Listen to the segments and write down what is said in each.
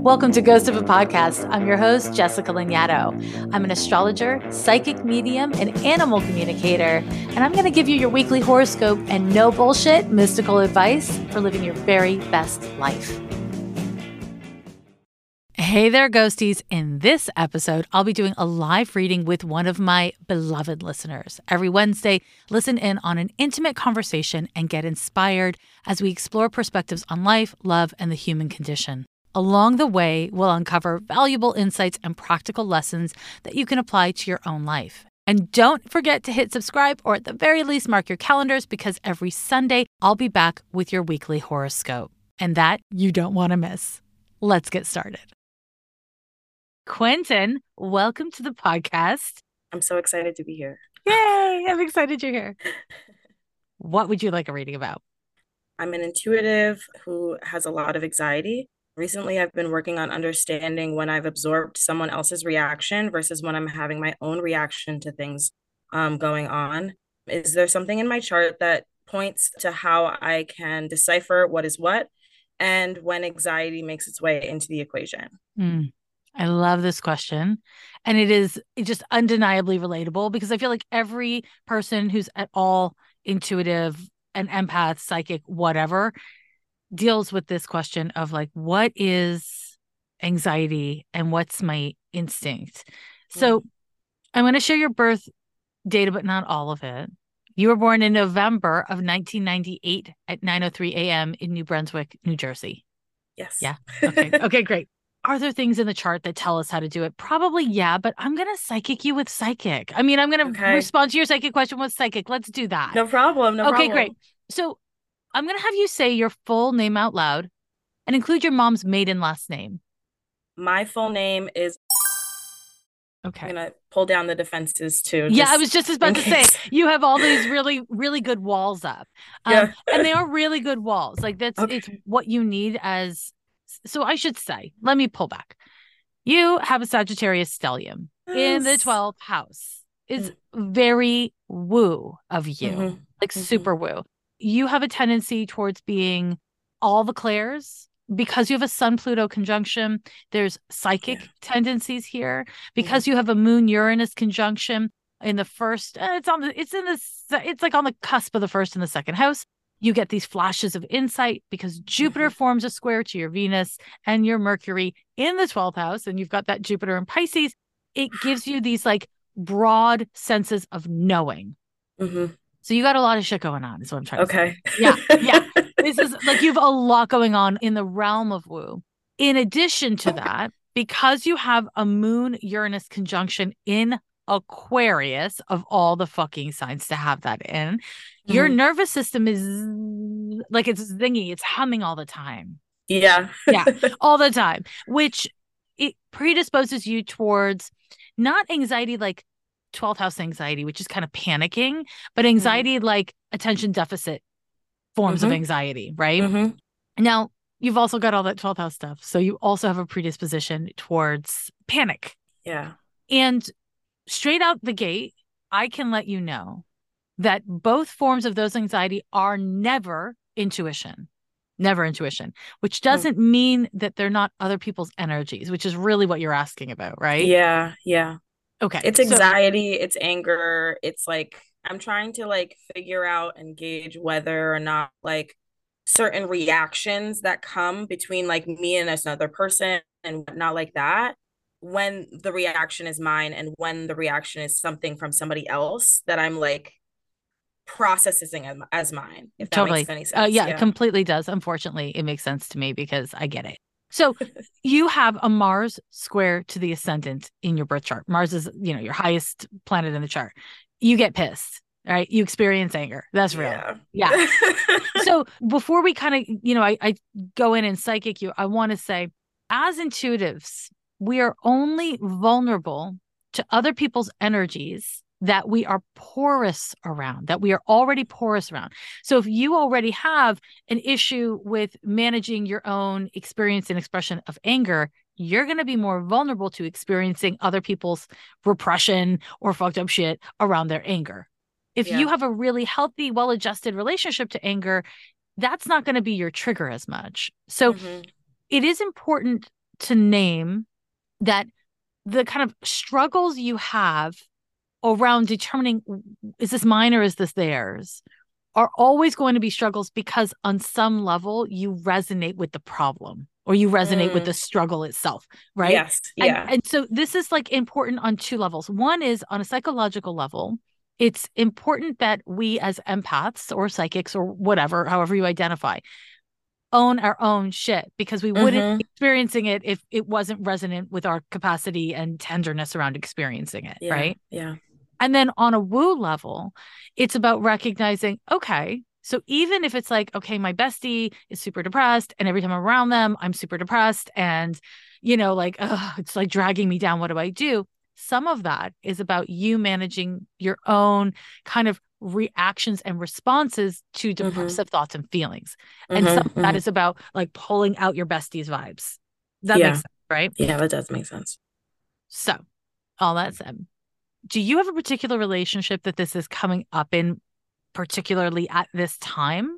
Welcome to Ghost of a Podcast. I'm your host, Jessica Lanyadoo. I'm an astrologer, psychic medium, and animal communicator, and I'm going to give you your weekly horoscope and no bullshit mystical advice for living your very best life. Hey there, ghosties. In this episode, I'll be doing a live reading with one of my beloved listeners. Every Wednesday, listen in on an intimate conversation and get inspired as we explore perspectives on life, love, and the human condition. Along the way, we'll uncover valuable insights and practical lessons that you can apply to your own life. And don't forget to hit subscribe, or at the very least mark your calendars, because every Sunday I'll be back with your weekly horoscope. And that you don't want to miss. Let's get started. Quentin, welcome to the podcast. I'm so excited to be here. Yay! I'm excited you're here. What would you like a reading about? I'm an intuitive who has a lot of anxiety. Recently, I've been working on understanding when I've absorbed someone else's reaction versus when I'm having my own reaction to things going on. Is there something in my chart that points to how I can decipher what is what and when anxiety makes its way into the equation? I love this question. And it's just undeniably relatable, because I feel like every person who's at all intuitive, an empath, psychic, whatever, deals with this question of like, what is anxiety and what's my instinct? So I'm going to share your birth data, but not all of it. You were born in November of 1998 at 9:03 a.m. in New Brunswick, New Jersey. Yes. Yeah. Okay. Okay, great. Are there things in the chart that tell us how to do it? Probably, yeah, but I'm going to psychic you with psychic. I mean, I'm going to respond to your psychic question with psychic. Let's do that. No problem. Okay, great. So I'm going to have you say your full name out loud and include your mom's maiden last name. My full name is... Okay. I'm going to pull down the defenses too. Yeah, I was just about to say, you have all these really, really good walls up. And they are really good walls. Like it's what you need as... So I should say, let me pull back. You have a Sagittarius stellium in the 12th house. It's very woo of you, like super woo. You have a tendency towards being all the clairs because you have a Sun-Pluto conjunction. There's psychic tendencies here because you have a Moon-Uranus conjunction in the first. It's like on the cusp of the first and the second house. You get these flashes of insight because Jupiter forms a square to your Venus and your Mercury in the 12th house, and you've got that Jupiter in Pisces. It gives you these like broad senses of knowing. So you got a lot of shit going on, is what I'm trying to say. Yeah. This is like you have a lot going on in the realm of woo. In addition to that, because you have a Moon-Uranus conjunction in Aquarius, of all the fucking signs to have that in, your nervous system is like, it's zingy, it's humming all the time. Yeah, all the time, which it predisposes you towards not anxiety like 12th house anxiety, which is kind of panicking, but anxiety like attention deficit forms of anxiety, right? Now, you've also got all that 12th house stuff. So you also have a predisposition towards panic. Yeah. And straight out the gate, I can let you know that both forms of those anxiety are never intuition, which doesn't mean that they're not other people's energies, which is really what you're asking about, right? Yeah. Okay. It's anxiety, it's anger. It's like, I'm trying to like figure out and gauge whether or not like certain reactions that come between like me and another person and whatnot like that, when the reaction is mine and when the reaction is something from somebody else that I'm like processing as mine, if that makes any sense. Yeah, it completely does. Unfortunately, it makes sense to me because I get it. So you have a Mars square to the ascendant in your birth chart. Mars is, your highest planet in the chart. You get pissed, right? You experience anger. That's real. Yeah. So before we kind of, I go in and psychic you, I want to say, as intuitives, we are only vulnerable to other people's energies that we are porous around, that we are already porous around. So if you already have an issue with managing your own experience and expression of anger, you're going to be more vulnerable to experiencing other people's repression or fucked up shit around their anger. If you have a really healthy, well-adjusted relationship to anger, that's not going to be your trigger as much. So it is important to name that the kind of struggles you have around determining, is this mine or is this theirs, are always going to be struggles because on some level you resonate with the problem or you resonate with the struggle itself, right? Yes. Yeah. And so this is like important on two levels. One is on a psychological level. It's important that we as empaths or psychics or whatever, however you identify, own our own shit, because we wouldn't be experiencing it if it wasn't resonant with our capacity and tenderness around experiencing it, right? Yeah. And then on a woo level, it's about recognizing, okay, so even if it's like, okay, my bestie is super depressed and every time I'm around them, I'm super depressed and, like, it's like dragging me down. What do I do? Some of that is about you managing your own kind of reactions and responses to depressive thoughts and feelings. And some of that is about like pulling out your bestie's vibes. That makes sense, right? Yeah, that does make sense. So all that said, do you have a particular relationship that this is coming up in, particularly at this time?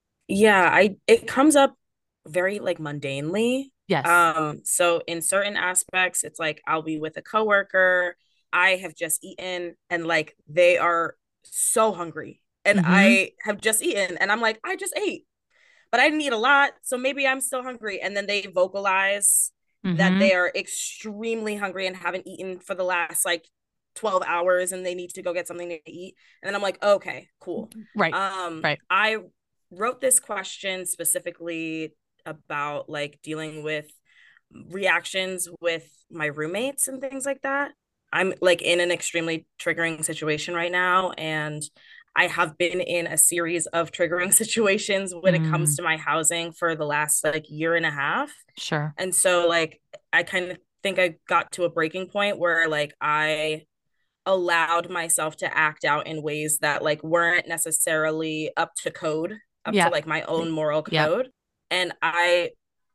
Yeah, it comes up very like mundanely. Yes. So in certain aspects, it's like I'll be with a coworker, I have just eaten, and like they are so hungry. And I have just eaten, and I'm like, I just ate, but I didn't eat a lot. So maybe I'm still hungry. And then they vocalize that they are extremely hungry and haven't eaten for the last like 12 hours and they need to go get something to eat. And then I'm like, okay, cool. Right. I wrote this question specifically about like dealing with reactions with my roommates and things like that. I'm like in an extremely triggering situation right now, and I have been in a series of triggering situations when it comes to my housing for the last like year and a half. Sure. And so like I kind of think I got to a breaking point where like I allowed myself to act out in ways that like weren't necessarily up to code, up to like my own moral code. And I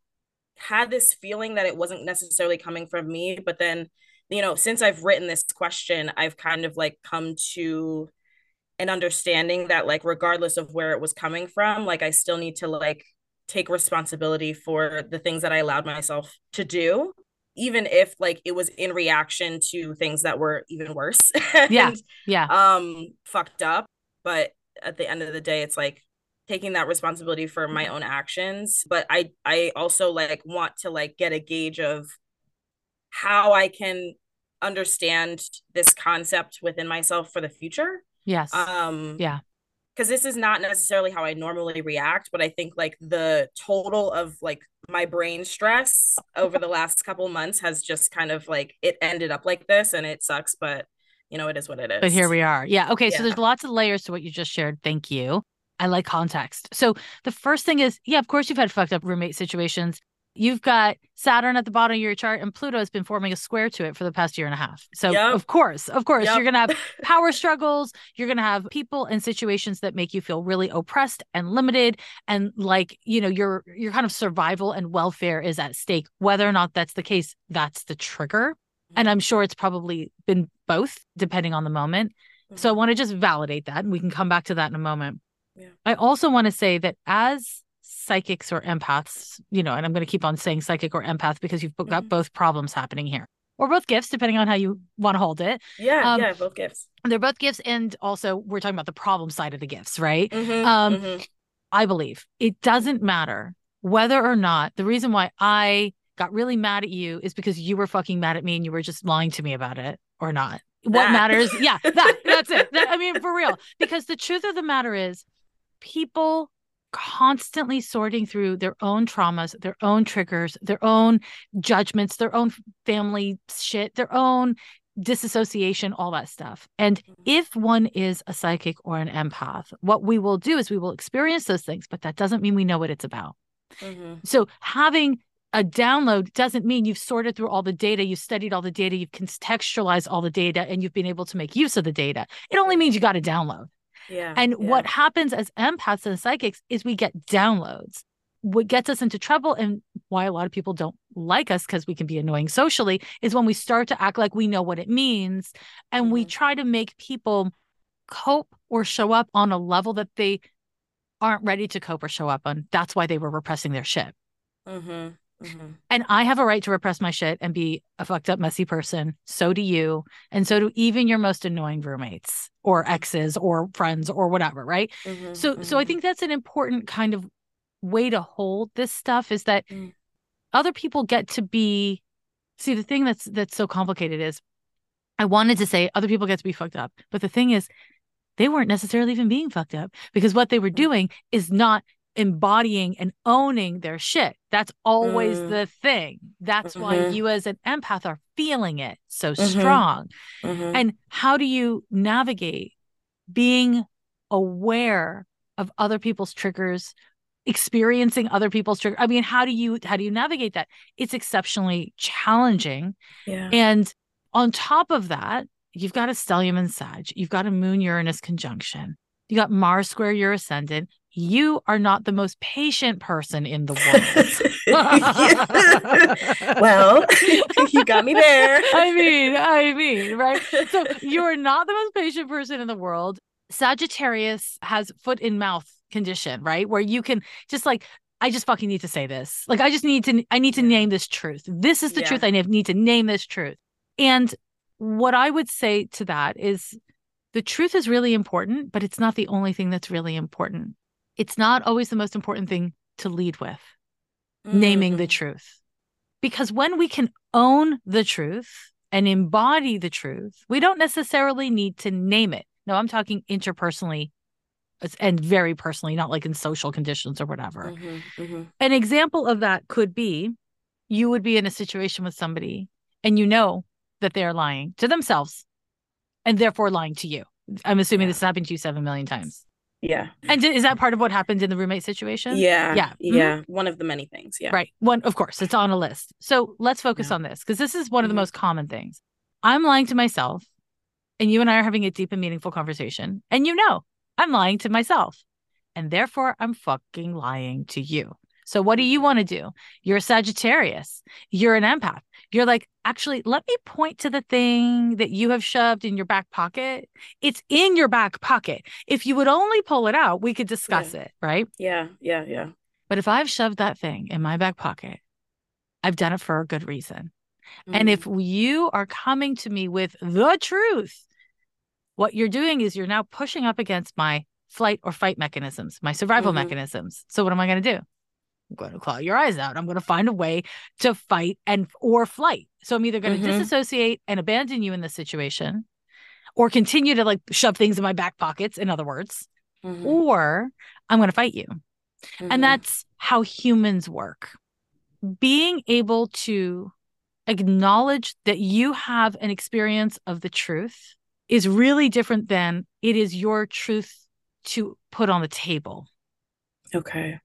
had this feeling that it wasn't necessarily coming from me, but then, since I've written this question, I've kind of like come to an understanding that like regardless of where it was coming from, like I still need to like take responsibility for the things that I allowed myself to do, even if like it was in reaction to things that were even worse and fucked up. But at the end of the day, it's like taking that responsibility for my own actions. But I also like want to like get a gauge of how I can understand this concept within myself for the future. Yes. Because this is not necessarily how I normally react, but I think like the total of like my brain stress over the last couple months has just kind of like it ended up like this, and it sucks, but it is what it is. But here we are. Yeah. Okay. So there's lots of layers to what you just shared. Thank you. I like context. So the first thing is, of course you've had fucked up roommate situations. You've got Saturn at the bottom of your chart, and Pluto has been forming a square to it for the past year and a half. So of course, you're going to have power struggles. You're going to have people and situations that make you feel really oppressed and limited. And like, your kind of survival and welfare is at stake. Whether or not that's the case, that's the trigger. And I'm sure it's probably been both, depending on the moment. So I want to just validate that, and we can come back to that in a moment. Yeah. I also want to say that as psychics or empaths, and I'm going to keep on saying psychic or empath because you've got both problems happening here, or both gifts, depending on how you want to hold it. Yeah, both gifts. They're both gifts. And also we're talking about the problem side of the gifts, right? I believe it doesn't matter whether or not the reason why I got really mad at you is because you were fucking mad at me and you were just lying to me about it or not. What matters? Yeah, that's it. I mean, for real, because the truth of the matter is people constantly sorting through their own traumas, their own triggers, their own judgments, their own family shit, their own disassociation, all that stuff. And if one is a psychic or an empath, what we will do is we will experience those things, but that doesn't mean we know what it's about. So having a download doesn't mean you've sorted through all the data, you've studied all the data, you've contextualized all the data, and you've been able to make use of the data. It only means you got a download. What happens as empaths and psychics is we get downloads. What gets us into trouble and why a lot of people don't like us, because we can be annoying socially, is when we start to act like we know what it means. And we try to make people cope or show up on a level that they aren't ready to cope or show up on. That's why they were repressing their shit. And I have a right to repress my shit and be a fucked up, messy person. So do you. And so do even your most annoying roommates or exes or friends or whatever. Right. So I think that's an important kind of way to hold this stuff, is that other people get to be, see, the thing that's so complicated is, I wanted to say other people get to be fucked up. But the thing is, they weren't necessarily even being fucked up, because what they were doing is not embodying and owning their shit. That's always the thing. That's why you as an empath are feeling it so strong. And how do you navigate being aware of other people's triggers, experiencing other people's triggers? I mean, how do you navigate that? It's exceptionally challenging. Yeah. And on top of that, you've got a stellium and Sag, you've got a Moon Uranus conjunction, you got Mars square your ascendant. You are not the most patient person in the world. Well, you got me there. I mean, right? So you're not the most patient person in the world. Sagittarius has foot in mouth condition, right? Where you can just like, I just fucking need to say this. Like, I need to name this truth. This is the truth. I need to name this truth. And what I would say to that is, the truth is really important, but it's not the only thing that's really important. It's not always the most important thing to lead with, naming the truth. Because when we can own the truth and embody the truth, we don't necessarily need to name it. No, I'm talking interpersonally and very personally, not like in social conditions or whatever. An example of that could be, you would be in a situation with somebody and you know that they're lying to themselves and therefore lying to you. I'm assuming this has happened to you 7 million times. Yeah. And is that part of what happened in the roommate situation? Yeah. One of the many things. Yeah. Right. One, of course, it's on a list. So let's focus on this, because this is one of the most common things. I'm lying to myself, and you and I are having a deep and meaningful conversation. And I'm lying to myself, and therefore I'm fucking lying to you. So what do you want to do? You're a Sagittarius. You're an empath. You're like, actually, let me point to the thing that you have shoved in your back pocket. It's in your back pocket. If you would only pull it out, we could discuss it, right? Yeah. But if I've shoved that thing in my back pocket, I've done it for a good reason. And if you are coming to me with the truth, what you're doing is you're now pushing up against my flight or fight mechanisms, my survival mechanisms. So what am I going to do? I'm going to claw your eyes out. I'm going to find a way to fight or flight. So I'm either going to disassociate and abandon you in this situation, or continue to like shove things in my back pockets, in other words, or I'm going to fight you. And that's how humans work. Being able to acknowledge that you have an experience of the truth is really different than it is your truth to put on the table. Okay.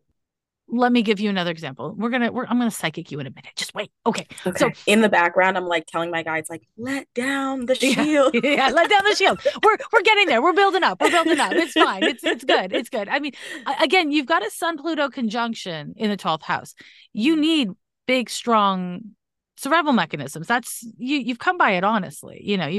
Let me give you another example. I'm gonna psychic you in a minute. Just wait. Okay. So in the background, I'm like telling my guides, like, let down the shield. Yeah, let down the shield. We're getting there. We're building up. It's fine. It's good. It's good. I mean, again, you've got a Sun-Pluto conjunction in the 12th house. You need big, strong survival mechanisms. That's you've come by it honestly.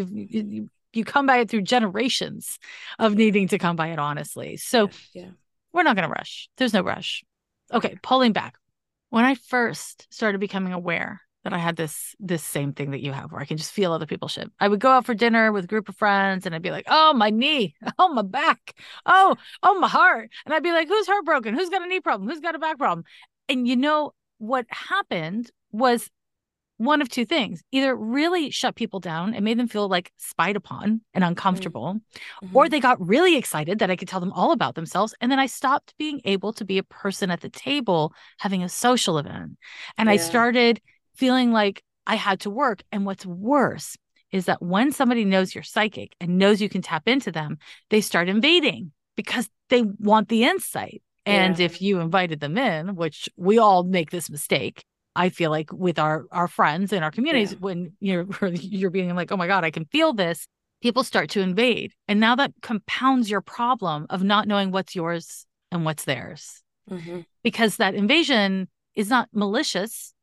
You come by it through generations of needing to come by it honestly. So we're not gonna rush. There's no rush. Okay, pulling back. When I first started becoming aware that I had this same thing that you have, where I can just feel other people's shit, I would go out for dinner with a group of friends and I'd be like, oh, my knee, oh, my back, oh, my heart. And I'd be like, who's heartbroken? Who's got a knee problem? Who's got a back problem? And what happened was one of two things: either really shut people down and made them feel like spied upon and uncomfortable, or they got really excited that I could tell them all about themselves. And then I stopped being able to be a person at the table having a social event. And I started feeling like I had to work. And what's worse is that when somebody knows you're psychic and knows you can tap into them, they start invading because they want the insight. And if you invited them in, which we all make this mistake, I feel like with our friends and our communities, when you're being like, oh my God, I can feel this, people start to invade. And now that compounds your problem of not knowing what's yours and what's theirs. Because that invasion is not malicious.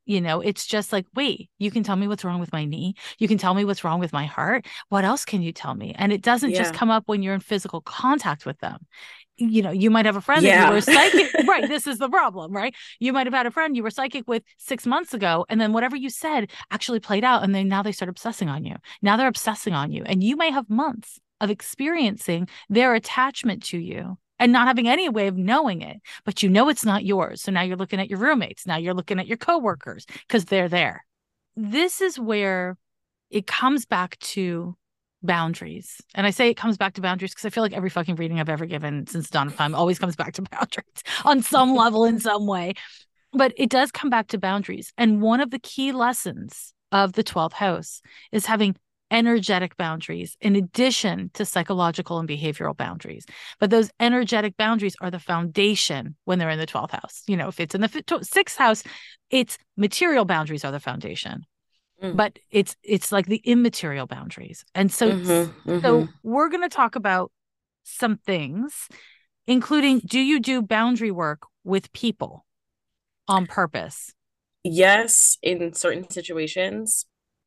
It's just like, wait, you can tell me what's wrong with my knee. You can tell me what's wrong with my heart. What else can you tell me? And it doesn't just come up when you're in physical contact with them. You might have a friend that you were psychic. Right. This is the problem, right? You might have had a friend you were psychic with 6 months ago. And then whatever you said actually played out. And then now they start obsessing on you. Now they're obsessing on you. And you may have months of experiencing their attachment to you and not having any way of knowing it, but it's not yours. So now you're looking at your roommates. Now you're looking at your coworkers because they're there. This is where it comes back to boundaries. And I say it comes back to boundaries because I feel like every fucking reading I've ever given since dawn of time always comes back to boundaries on some level in some way. But it does come back to boundaries. And one of the key lessons of the 12th house is having energetic boundaries in addition to psychological and behavioral boundaries. But those energetic boundaries are the foundation when they're in the 12th house. If it's in the 6th house, it's material boundaries are the foundation. But it's like the immaterial boundaries. And so we're going to talk about some things, including, do you do boundary work with people on purpose? Yes, in certain situations.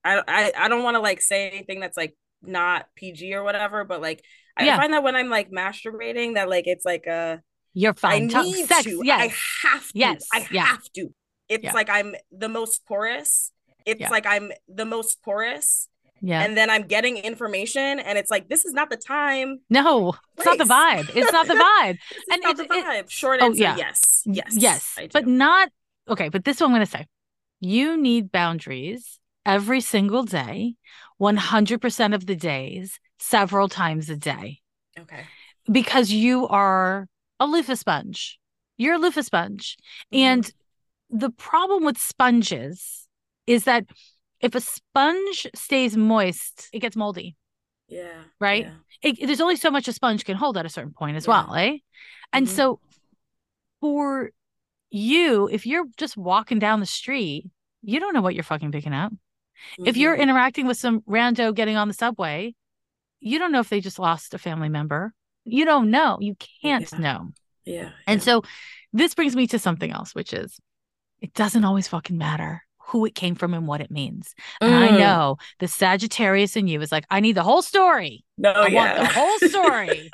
I don't want to like say anything that's like not PG or whatever, but like I find that when I'm like masturbating, that like it's like you're fine. I need sex, to. Yes. I have to. Yes. I have to. It's like I'm the most porous. It's like I'm the most porous. Yeah. And then I'm getting information and it's like, this is not the time. No, it's not the vibe. It's not the vibe. And it's not the vibe. Short answer, yes. Yes. But not, okay, but this is what I'm going to say. You need boundaries every single day, 100% of the days, several times a day. Okay. Because you are a loofah sponge. You're a loofah sponge. And the problem with sponges is that if a sponge stays moist, it gets moldy. Yeah. Right? Yeah. There's only so much a sponge can hold at a certain point as well, eh? And so for you, if you're just walking down the street, you don't know what you're fucking picking up. If you're interacting with some rando getting on the subway, you don't know if they just lost a family member. You don't know. You can't know. Yeah. And so this brings me to something else, which is it doesn't always fucking matter who it came from and what it means. And I know the Sagittarius in you is like, I need the whole story. I want the whole story.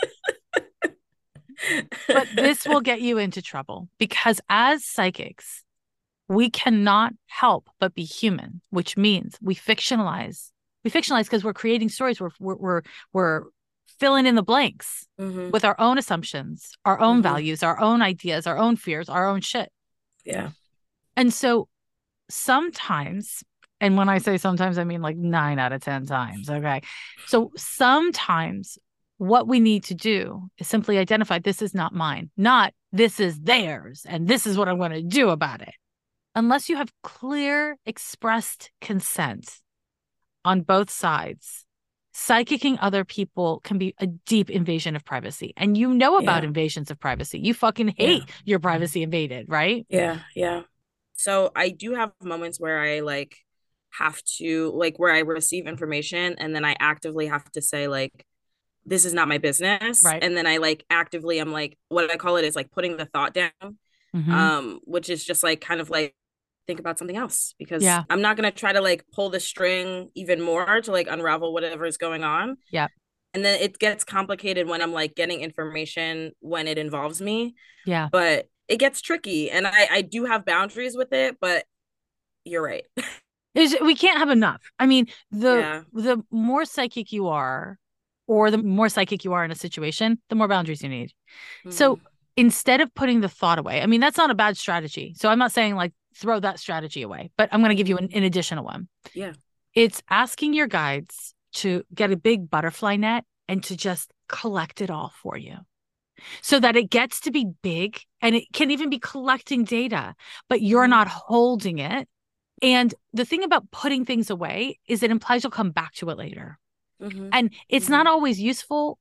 But this will get you into trouble because as psychics, we cannot help but be human, which means we fictionalize. We fictionalize because we're creating stories. We're filling in the blanks with our own assumptions, our own values, our own ideas, our own fears, our own shit. Yeah. And so sometimes, and when I say sometimes, I mean like 9 out of 10 times. Okay. So sometimes what we need to do is simply identify this is not mine, not this is theirs, and this is what I'm going to do about it. Unless you have clear expressed consent on both sides, psychicking other people can be a deep invasion of privacy. And you know about invasions of privacy. You fucking hate your privacy invaded, right? Yeah. Yeah. So I do have moments where I like have to like where I receive information and then I actively have to say like, this is not my business. Right. And then I like actively, I'm like, what I call it is like putting the thought down, which is just like kind of like think about something else because I'm not going to try to like pull the string even more to like unravel whatever is going on. Yeah. And then it gets complicated when I'm like getting information when it involves me. Yeah. But it gets tricky and I do have boundaries with it, but you're right. We can't have enough. I mean, the more psychic you are, or the more psychic you are in a situation, the more boundaries you need. So instead of putting the thought away, I mean, that's not a bad strategy. So I'm not saying like throw that strategy away, but I'm going to give you an additional one. Yeah. It's asking your guides to get a big butterfly net and to just collect it all for you so that it gets to be big and it can even be collecting data, but you're not holding it. And the thing about putting things away is it implies you'll come back to it later. And it's not always useful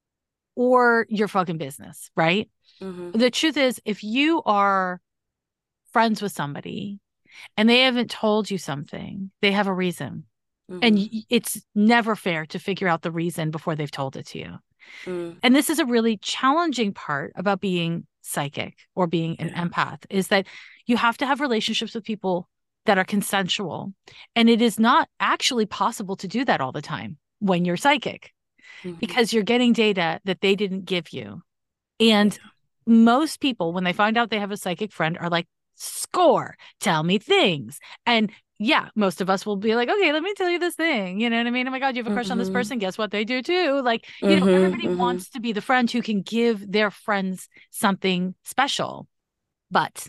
or your fucking business, right? The truth is, if you are friends with somebody and they haven't told you something, they have a reason. And it's never fair to figure out the reason before they've told it to you. And this is a really challenging part about being psychic or being an empath, is that you have to have relationships with people that are consensual. And it is not actually possible to do that all the time when you're psychic, because you're getting data that they didn't give you. And most people, when they find out they have a psychic friend, are like, score, tell me things. And yeah, most of us will be like, okay, let me tell you this thing. You know what I mean? Oh my God, you have a crush on this person. Guess what they do too? Like, you know, everybody wants to be the friend who can give their friends something special. But,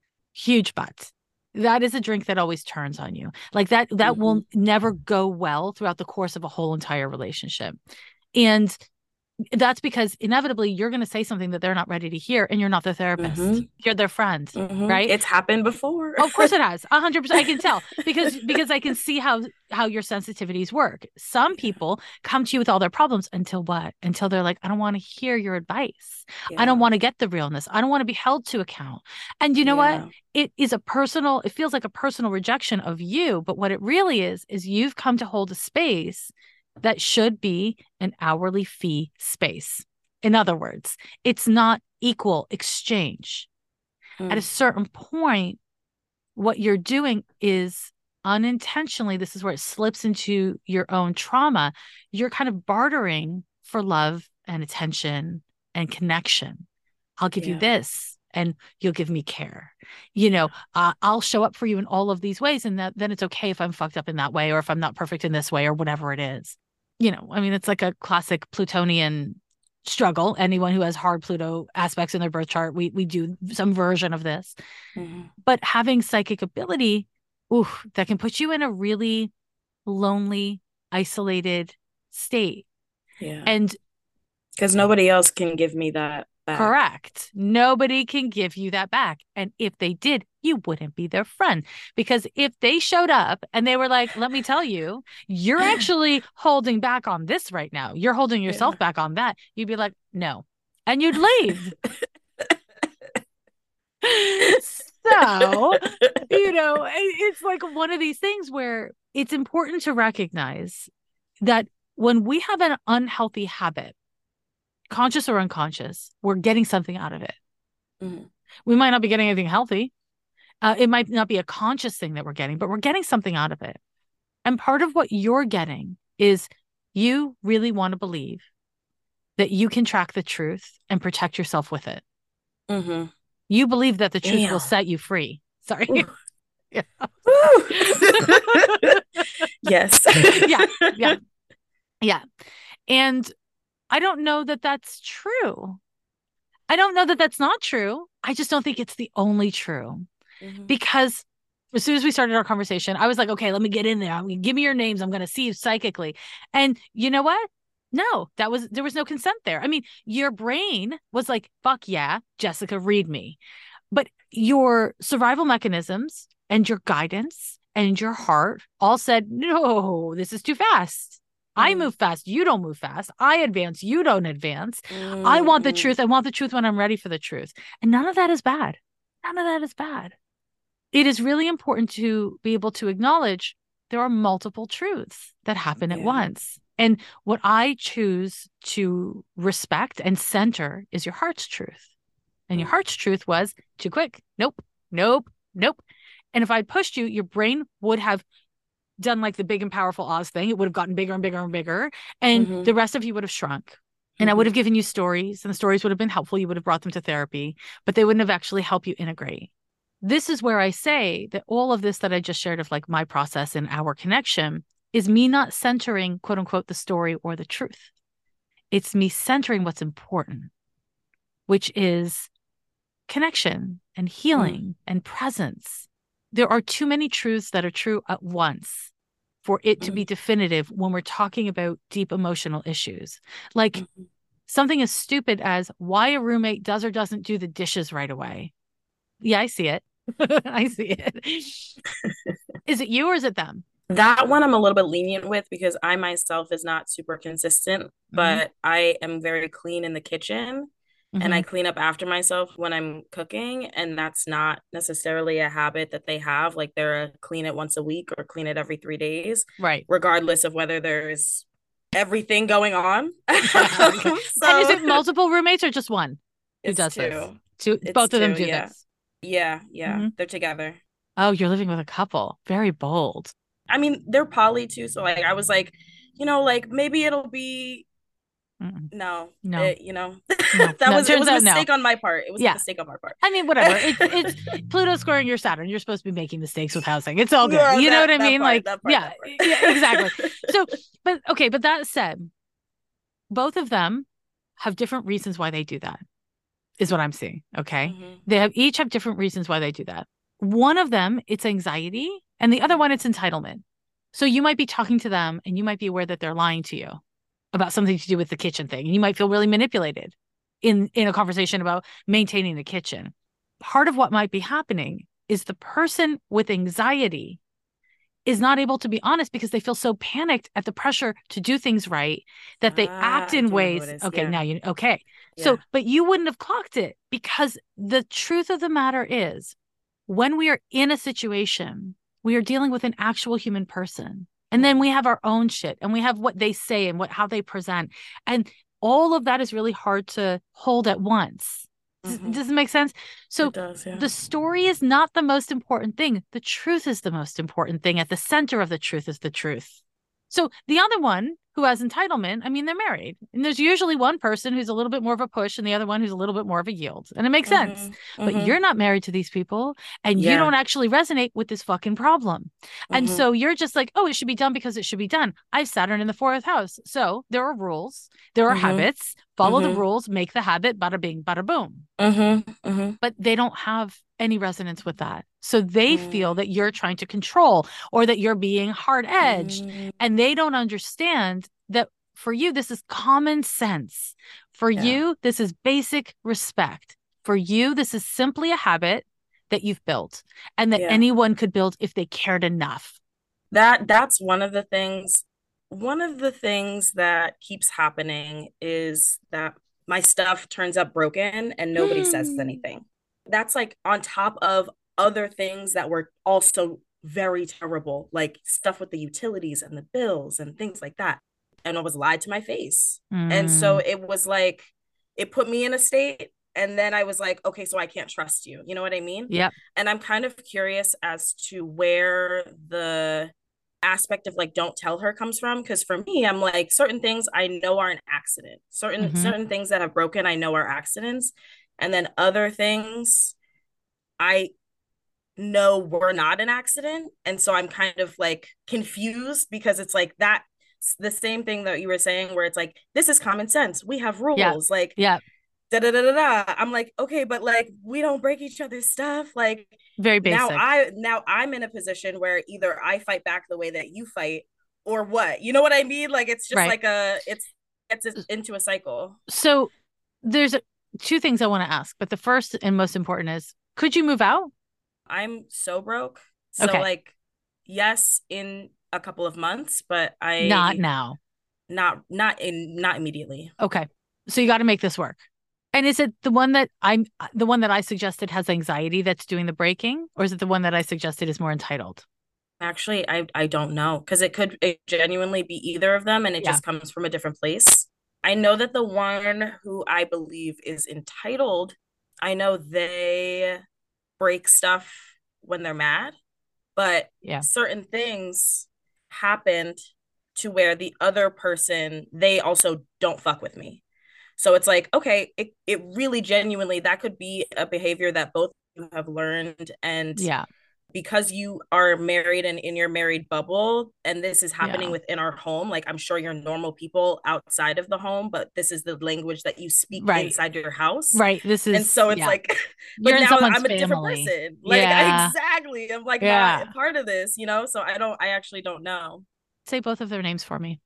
huge but, that is a drink that always turns on you. Like that will never go well throughout the course of a whole entire relationship. And that's because inevitably you're going to say something that they're not ready to hear, and you're not their therapist. You're their friend, right? It's happened before. Of course it has. 100%. I can tell because I can see how your sensitivities work. Some people come to you with all their problems until what? Until they're like, I don't want to hear your advice. I don't want to get the realness. I don't want to be held to account. And you know what? It feels like a personal rejection of you, but what it really is you've come to hold a space that should be an hourly fee space. In other words, it's not equal exchange. At a certain point, what you're doing is unintentionally, this is where it slips into your own trauma. You're kind of bartering for love and attention and connection. I'll give you this and you'll give me care. You know, I'll show up for you in all of these ways. And then it's okay if I'm fucked up in that way, or if I'm not perfect in this way, or whatever it is. You know, I mean, it's like a classic Plutonian struggle. Anyone who has hard Pluto aspects in their birth chart, we do some version of this. But having psychic ability, that can put you in a really lonely, isolated state. And because nobody else can give me that back. Correct. Nobody can give you that back. And if they did, you wouldn't be their friend. Because if they showed up and they were like, let me tell you, you're actually holding back on this right now. You're holding yourself back on that. You'd be like, no. And you'd leave. So, you know, it's like one of these things where it's important to recognize that when we have an unhealthy habit, conscious or unconscious, we're getting something out of it. We might not be getting anything healthy. It might not be a conscious thing that we're getting, but we're getting something out of it. And part of what you're getting is you really want to believe that you can track the truth and protect yourself with it. You believe that the truth will set you free. Sorry. Yes. Yeah. And I don't know that that's true. I don't know that that's not true. I just don't think it's the only true. Because as soon as we started our conversation, I was like, okay, let me get in there. Give me your names. I'm going to see you psychically. And you know what? No, there was no consent there. I mean, your brain was like, fuck yeah, Jessica, read me. But your survival mechanisms and your guidance and your heart all said, no, this is too fast. I move fast. You don't move fast. I advance. You don't advance. I want the truth. I want the truth when I'm ready for the truth. And none of that is bad. None of that is bad. It is really important to be able to acknowledge there are multiple truths that happen at once. And what I choose to respect and center is your heart's truth. And your heart's truth was too quick. Nope, nope, nope. And if I'd pushed you, your brain would have done like the big and powerful Oz thing. It would have gotten bigger and bigger and bigger. And the rest of you would have shrunk. And I would have given you stories, and the stories would have been helpful. You would have brought them to therapy, but they wouldn't have actually helped you integrate. This is where I say that all of this that I just shared of like my process and our connection is me not centering, quote unquote, the story or the truth. It's me centering what's important, which is connection and healing and presence. There are too many truths that are true at once for it to be definitive when we're talking about deep emotional issues. Like something as stupid as why a roommate does or doesn't do the dishes right away. Yeah, I see it. I see it. Is it you or is it them? That one I'm a little bit lenient with because I myself is not super consistent, but I am very clean in the kitchen. And I clean up after myself when I'm cooking. And that's not necessarily a habit that they have. Like they're a clean it once a week or clean it every 3 days. Right. Regardless of whether there's everything going on. So, and is it multiple roommates or just one who does two. this? Both of them do this. Yeah. They're together. Oh, you're living with a couple. Very bold. I mean, they're poly too, so like I was like, like maybe it'll be Mm-mm. no, No, no, that no. was it Turns was a out no. mistake on my part. It was a Yeah. mistake on my part. I mean, whatever. It's Pluto squaring your Saturn. You're supposed to be making mistakes with housing. It's all good. Yeah, You know what I that mean? part, Like, that part, yeah, that part. yeah, exactly. So, but okay, but that said, both of them have different reasons why they do that, is what I'm seeing. Okay. Hmm. They have each have different reasons why they do that. One of them, it's anxiety, and the other one, it's entitlement. So you might be talking to them and you might be aware that they're lying to you about something to do with the kitchen thing. And you might feel really manipulated in a conversation about maintaining the kitchen. Part of what might be happening is the person with anxiety is not able to be honest because they feel so panicked at the pressure to do things right that they act I in do know who it ways. is. Okay, Yeah. now okay. So, Yeah. but you wouldn't have clocked it because the truth of the matter is when we are in a situation, we are dealing with an actual human person. And then we have our own shit and we have what they say and how they present. And all of that is really hard to hold at once. Mm-hmm. Does it make sense? So It does, yeah. the story is not the most important thing. The truth is the most important thing. At the center of the truth is the truth. So the other one who has entitlement, I mean, they're married. And there's usually one person who's a little bit more of a push and the other one who's a little bit more of a yield. And it makes sense. Mm-hmm. But Mm-hmm. you're not married to these people and you Yeah. don't actually resonate with this fucking problem. And Mm-hmm. so you're just like, oh, it should be done because it should be done. I have Saturn in the fourth house. So there are rules, there are Mm-hmm. habits, follow the Mm-hmm. rules, make the habit, bada bing, bada boom. Mm-hmm. Mm-hmm. But they don't have any resonance with that. So they feel Mm-hmm. that you're trying to control or that you're being hard edged. And they don't understand that for you, this is common sense. For Yeah. you, this is basic respect. For you, this is simply a habit that you've built and that Yeah. anyone could build if they cared enough. That's one of the things that keeps happening is that my stuff turns up broken and nobody says anything. That's like on top of other things that were also very terrible, like stuff with the utilities and the bills and things like that. And I was lied to my face. And so Mm, it was like, it put me in a state. And then I was like, okay, so I can't trust you. You know what I mean? yep. And I'm kind of curious as to where the aspect of like don't tell her comes from, because for me I'm like certain things I know are an accident, certain Mm-hmm. certain things that have broken I know are accidents, and then other things I know were not an accident, and so I'm kind of like confused because it's like that the same thing that you were saying where it's like this is common sense, we have Yeah. rules, like Yeah. da da da da da. I'm like, okay, but like we don't break each other's stuff. Like Very now basic. I'm in a position where either I fight back the way that you fight or what. You know what I mean? Like it's just Right. like it's into a cycle. So there's two things I want to ask, but the first and most important is could you move out? I'm so broke. So Okay. like yes, in a couple of months, but Not I now. not immediately. Okay. So you got to make this work. And is it the one that I suggested has anxiety that's doing the breaking, or is it the one that I suggested is more entitled? Actually, I don't know because it genuinely be either of them and it Yeah. just comes from a different place. I know that the one who I believe is entitled, I know they break stuff when they're mad, but Yeah. certain things happened to where the other person, they also don't fuck with me. So it's like, okay, it really genuinely, that could be a behavior that both of you have learned. And Yeah. because you are married and in your married bubble and this is happening Yeah. within our home, like I'm sure you're normal people outside of the home, but this is the language that you speak Right. inside your house. Right. This And is, so it's yeah. like but You're in now someone's I'm a different family. person, like Yeah. exactly, I'm like not Yeah. a part of this, so I actually don't know. Say both of their names for me.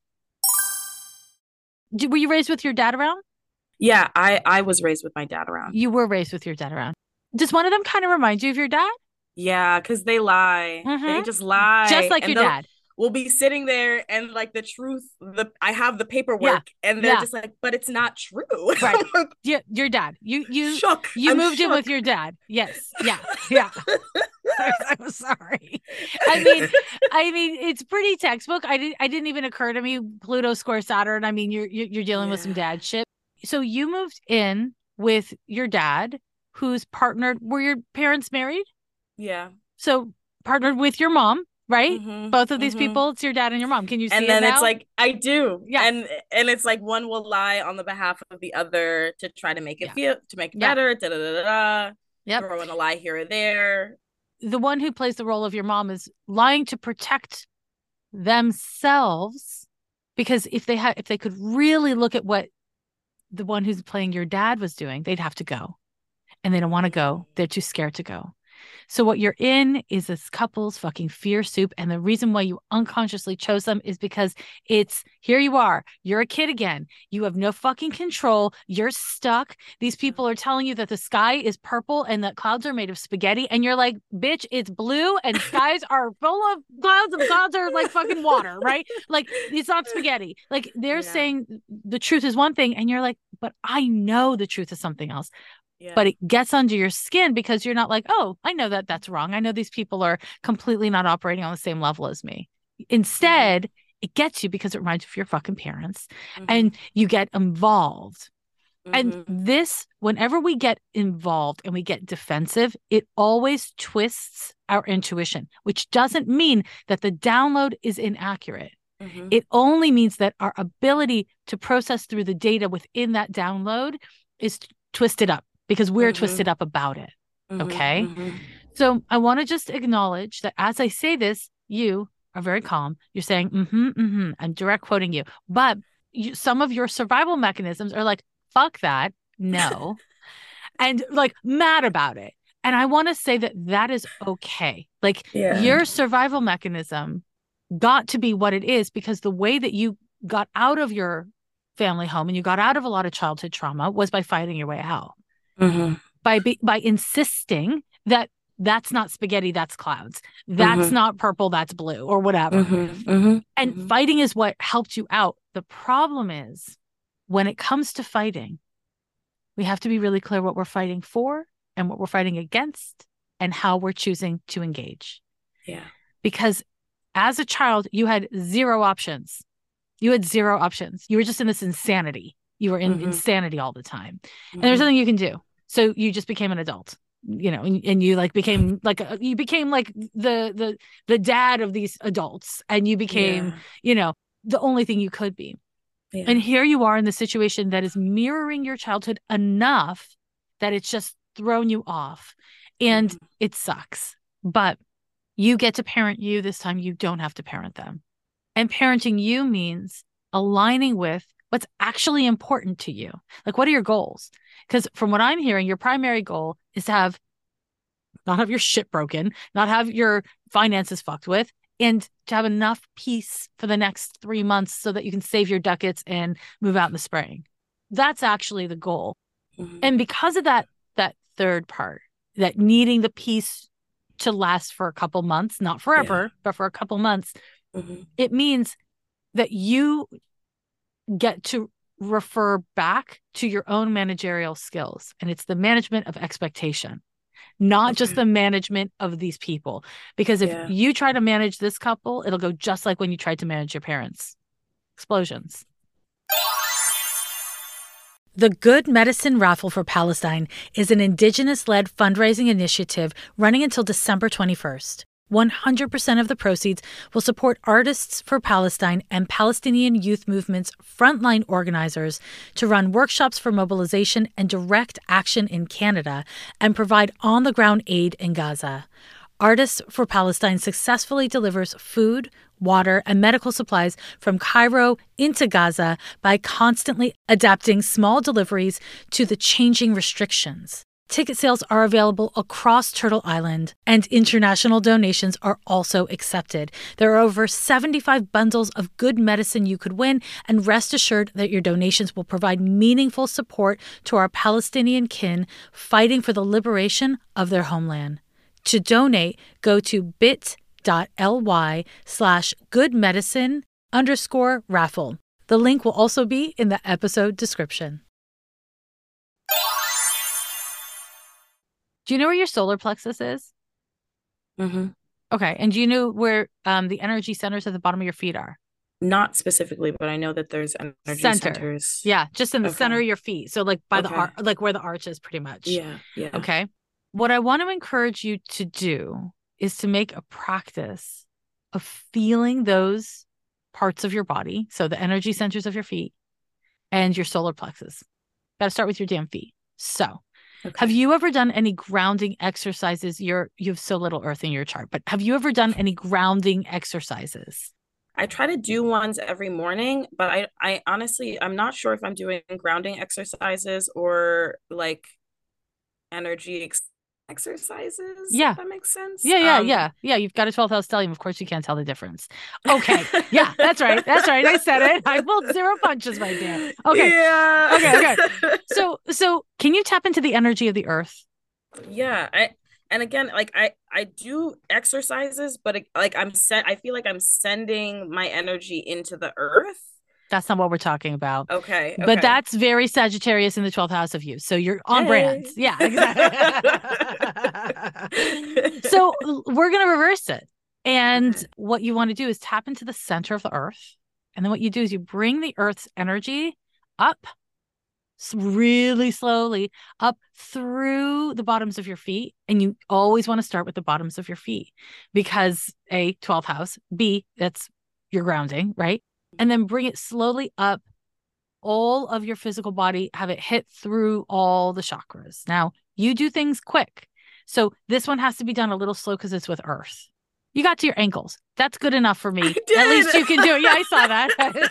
Were you raised with your dad around? Yeah, I was raised with my dad around. You were raised with your dad around. Does one of them kind of remind you of your dad? Yeah, because they lie. They Mm-hmm. just Just lie. like And your they'll dad. we'll be sitting there and like the truth, I have the Yeah. paperwork and they're Yeah. just like, but it's not true. Right. I'm like, Yeah. Your dad. You you shook. you I'm moved in with shook. your dad. Yes. Yeah. Yeah. I'm sorry. I mean, it's pretty textbook. I didn't even occur to me. Pluto square Saturn. I mean, you're dealing with some Yeah. dad shit. So you moved in with your dad, who's partnered. Were your parents married? Yeah. So partnered with your mom, right? Mm-hmm. Both of these Mm-hmm. people, it's your dad and your mom. Can you see And it then it's now? like I do. Yeah. And it's like one will lie on the behalf of the other to try to make it Yeah. feel to make it Yeah. better, da da da da, Yep. throw in a lie here or there. The one who plays the role of your mom is lying to protect themselves, because if they could really look at what the one who's playing your dad was doing, they'd have to go. And they don't want to go. They're too scared to go. So what you're in is this couple's fucking fear soup. And the reason why you unconsciously chose them is because it's here you are. You're a kid again. You have no fucking control. You're stuck. These people are telling you that the sky is purple and that clouds are made of spaghetti. And you're like, bitch, it's blue and skies are full of clouds and clouds are like fucking water, right? Like it's not spaghetti. Like they're saying the truth is one thing. And you're like, but I know the truth is something else. But it gets under your skin because you're not like, oh, I know that that's wrong. I know these people are completely not operating on the same level as me. Instead, it gets you because it reminds you of your fucking parents, and you get involved. And this, whenever we get involved and we get defensive, it always twists our intuition, which doesn't mean that the download is inaccurate. It only means that our ability to process through the data within that download is twisted up because we're twisted up about it. Okay. So I want to just acknowledge that as I say this, you are very calm. You're saying, I'm direct quoting you, but some of your survival mechanisms are like, fuck that. No. And like mad about it. And I want to say that that is okay. Like your survival mechanism got to be what it is because the way that you got out of your family home and you got out of a lot of childhood trauma was by fighting your way out. By insisting that that's not spaghetti, that's clouds. That's not purple, that's blue, or whatever. And fighting is what helped you out. The problem is when it comes to fighting, we have to be really clear what we're fighting for and what we're fighting against and how we're choosing to engage. Yeah. Because as a child, you had zero options. You had zero options. You were just in this insanity. You were in insanity all the time. And there's nothing you can do. So you just became an adult, you know, and you like became like you became like the dad of these adults, and you became, you know, the only thing you could be. And here you are in the situation that is mirroring your childhood enough that it's just thrown you off, and it sucks. But you get to parent you this time. You don't have to parent them. And parenting you means aligning with what's actually important to you. Like, what are your goals? Because from what I'm hearing, your primary goal is to not have your shit broken, not have your finances fucked with, and to have enough peace for the next 3 months so that you can save your ducats and move out in the spring. That's actually the goal. And because of that third part, that needing the peace to last for a couple months, not forever, but for a couple months, it means that you get to refer back to your own managerial skills. And it's the management of expectation, not just the management of these people. Because if you try to manage this couple, it'll go just like when you tried to manage your parents. Explosions. The Good Medicine Raffle for Palestine is an Indigenous-led fundraising initiative running until December 21st. 100% of the proceeds will support Artists for Palestine and Palestinian Youth Movement's frontline organizers to run workshops for mobilization and direct action in Canada and provide on-the-ground aid in Gaza. Artists for Palestine successfully delivers food, water, and medical supplies from Cairo into Gaza by constantly adapting small deliveries to the changing restrictions. Ticket sales are available across Turtle Island, and international donations are also accepted. There are over 75 bundles of good medicine you could win, and rest assured that your donations will provide meaningful support to our Palestinian kin fighting for the liberation of their homeland. To donate, go to bit.ly/goodmedicine_raffle. The link will also be in the episode description. Do you know where your solar plexus is? Okay. And do you know where the energy centers at the bottom of your feet are? Not specifically, but I know that there's energy centers. Yeah, just in the center of your feet. So like by the like where the arch is pretty much. Yeah. Okay. What I want to encourage you to do is to make a practice of feeling those parts of your body. So the energy centers of your feet and your solar plexus. Got to start with your damn feet. So have you ever done any grounding exercises? You have so little earth in your chart, but have you ever done any grounding exercises? I try to do ones every morning, but I honestly, I'm not sure if I'm doing grounding exercises or like energy exercises, Yeah. if that makes sense. Yeah. You've got a 12th house stellium. Of course, you can't tell the difference. Okay. Yeah, that's right. I said it. I pulled 0 punches right there. Okay. Yeah. Okay. So can you tap into the energy of the earth? Yeah. And again, like I do exercises, but I feel like I'm sending my energy into the earth. That's not what we're talking about. Okay. But that's very Sagittarius in the 12th house of you. So you're on brand. Yeah, exactly. So we're going to reverse it. And what you want to do is tap into the center of the earth. And then what you do is you bring the earth's energy up really slowly up through the bottoms of your feet. And you always want to start with the bottoms of your feet because A, 12th house, B, that's your grounding, right? And then bring it slowly up all of your physical body, have it hit through all the chakras. Now, you do things quick. So this one has to be done a little slow because it's with earth. You got to your ankles. That's good enough for me. At least you can do it. Yeah, I saw that.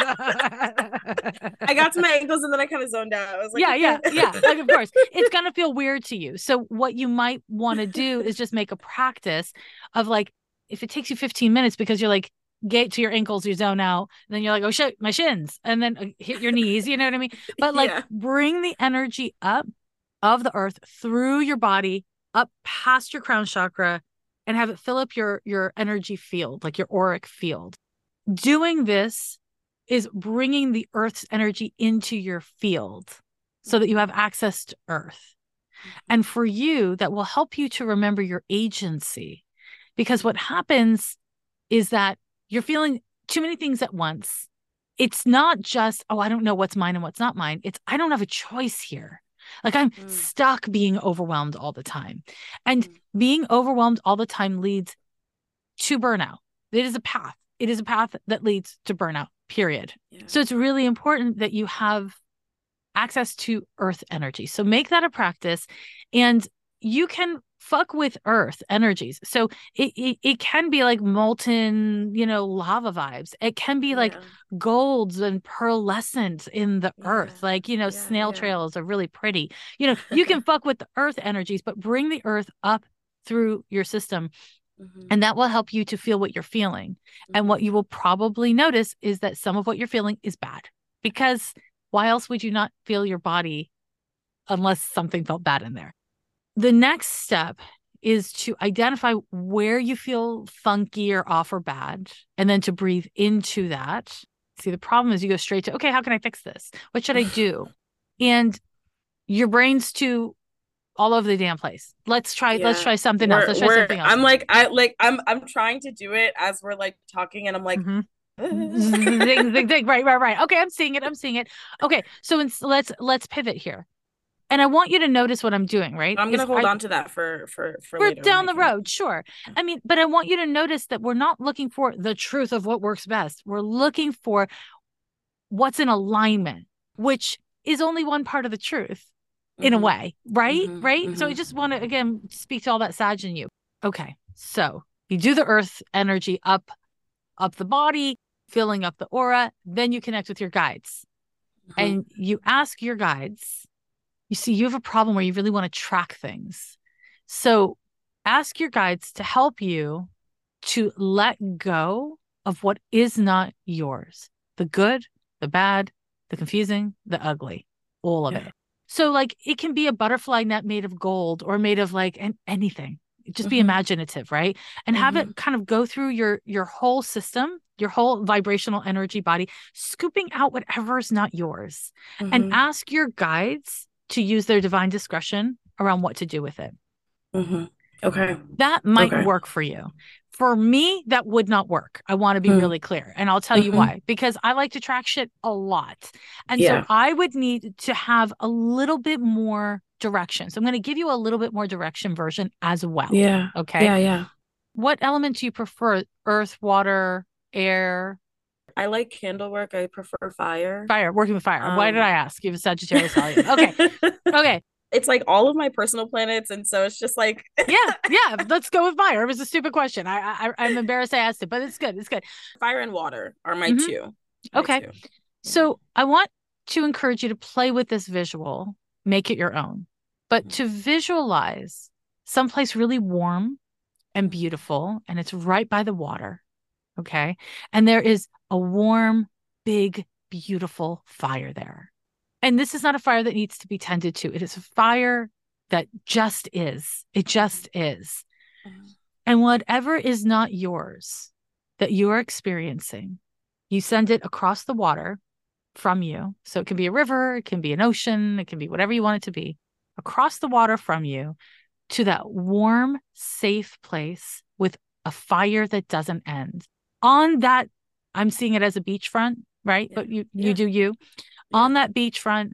I got to my ankles and then I kind of zoned out. I was like, yeah. Like, of course, it's going to feel weird to you. So what you might want to do is just make a practice of like, if it takes you 15 minutes because you're like, get to your ankles, you zone out, then you're like, oh shit, my shins, and then hit your knees, you know what I mean? But like bring the energy up of the earth through your body, up past your crown chakra, and have it fill up your energy field, like your auric field. Doing this is bringing the earth's energy into your field so that you have access to earth. And for you, that will help you to remember your agency. Because what happens is that you're feeling too many things at once. It's not just, oh, I don't know what's mine and what's not mine. It's, I don't have a choice here. Like I'm stuck being overwhelmed all the time. And being overwhelmed all the time leads to burnout. It is a path. It is a path that leads to burnout, period. Yeah. So it's really important that you have access to earth energy. So make that a practice, and you can fuck with earth energies. So it can be like molten, lava vibes. It can be like golds and pearlescent in the earth. Like, snail trails are really pretty. You can fuck with the earth energies, but bring the earth up through your system. And that will help you to feel what you're feeling. And what you will probably notice is that some of what you're feeling is bad, because why else would you not feel your body unless something felt bad in there? The next step is to identify where you feel funky or off or bad, and then to breathe into that. See, the problem is you go straight to, okay, how can I fix this? What should I do? And your brain's too all over the damn place. Let's try something else. Let's try something else. I'm trying to do it as we're like talking, and I'm like, zing. Right. Okay, I'm seeing it. Okay, so let's pivot here. And I want you to notice what I'm doing, right? I'm going to hold on to that for later down the road. Sure. I mean, but I want you to notice that we're not looking for the truth of what works best. We're looking for what's in alignment, which is only one part of the truth in a way, right? Right. So I just want to, again, speak to all that Sag in you. Okay. So you do the earth energy up the body, filling up the aura. Then you connect with your guides and you ask your guides. You see, you have a problem where you really want to track things. So ask your guides to help you to let go of what is not yours. The good, the bad, the confusing, the ugly, all of it. So like it can be a butterfly net made of gold or made of like anything. Just be imaginative, right? And have it kind of go through your whole system, your whole vibrational energy body, scooping out whatever's not yours. And ask your guides to use their divine discretion around what to do with it. Okay. That might work for you. For me, that would not work. I want to be really clear. And I'll tell you why. Because I like to track shit a lot. And so I would need to have a little bit more direction. So I'm going to give you a little bit more direction version as well. Yeah. Okay. Yeah. What element do you prefer? Earth, water, air? I like candle work. I prefer fire. Fire, working with fire. Why did I ask? You have a Sagittarius stellium. Okay. Okay. It's like all of my personal planets. And so it's just like yeah. Let's go with fire. It was a stupid question. I'm embarrassed I asked it, but it's good. It's good. Fire and water are my Mhm. two. Okay. Two. So I want to encourage you to play with this visual, make it your own, but to visualize someplace really warm and beautiful, and it's right by the water. Okay. And there is a warm, big, beautiful fire there. And this is not a fire that needs to be tended to. It is a fire that just is. It just is. And whatever is not yours that you are experiencing, you send it across the water from you. So it can be a river, it can be an ocean, it can be whatever you want it to be, across the water from you to that warm, safe place with a fire that doesn't end. On that, I'm seeing it as a beachfront, right? Yeah. But you do you. Yeah. On that beachfront,